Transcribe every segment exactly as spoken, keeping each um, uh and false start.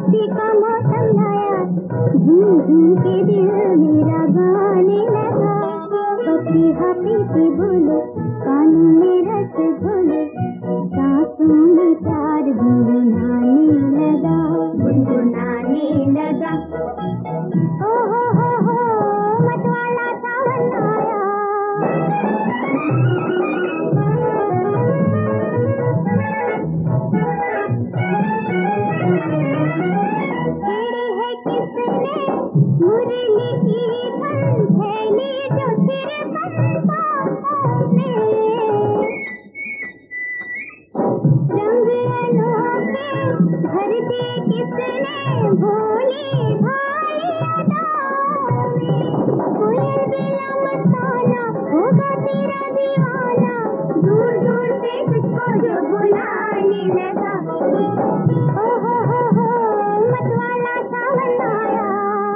मस्ती का मौसम लाया, झूम झूम के दिल मेरा गाने लगा। पपीहा पीती बोले, कानों में रस घोले, सांसों में प्यार गुनगुनाने लगा, गुनगुनाने लगा। ओ हो हो हो मतवाला सावन आया। छेड़ी है किसने मुरली की धन, थैली जो सिर पर बाहों में, रंग अनोखे भर दे किसने भोली भाली अदाओं में। कोयल बेला मस्ताना होगा तेरा दीवाना, दूर दूर से तुझको जो बुलाने लगा। ओ हो हो हो मतवाला सावन आया।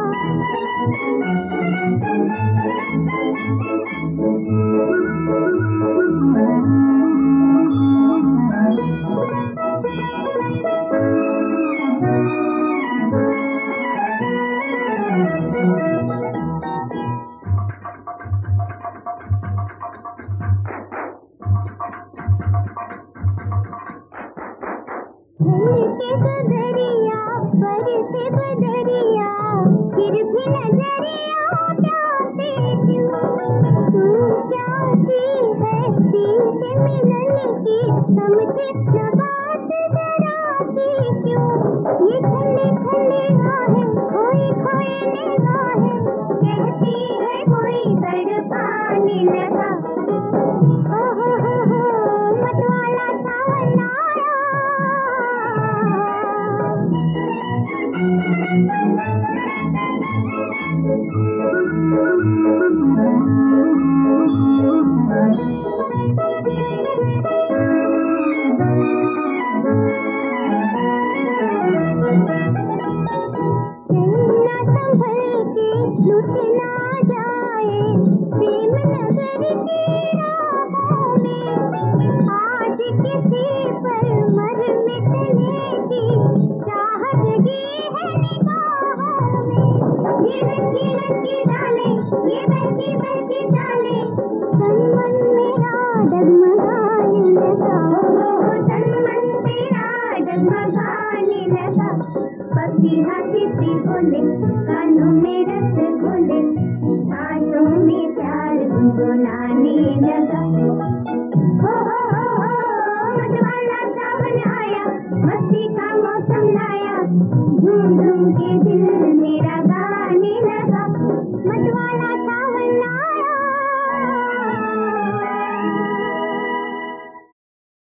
झलके बदरिया बरसे बदरिया, फिर भी नजरिया प्यासे क्यों। तू प्यासी है दिल से मिलने की, समझे न बात जरा सी क्यों। ये ठंडे ठंडे आहें खोई खोई निगाहें, कहती है कोई तड़पाने लगा। ओ हो हो हो मतवाला सावन आया। चलना संभल के लुट ना जाए प्रेम नगर की राहों में, आज किसी पर मर मिटने की चाह जगी है निगाहों में। ये लड़की लड़की डाले, ये बहकी बहकी चाले, तन मन मेरा डगमगाने लगा। ओ तन मन मेरा डगमगाने लगा। पपीहा पीती बोले, कानों में रस घोले, सांसों में प्यार गुनगुनाने लगा। हो हो हो हो मतवाला सावन आया, मस्ती का मौसम लाया, झूम झूम के दिल मेरा गाने लगा। मतवाला सावन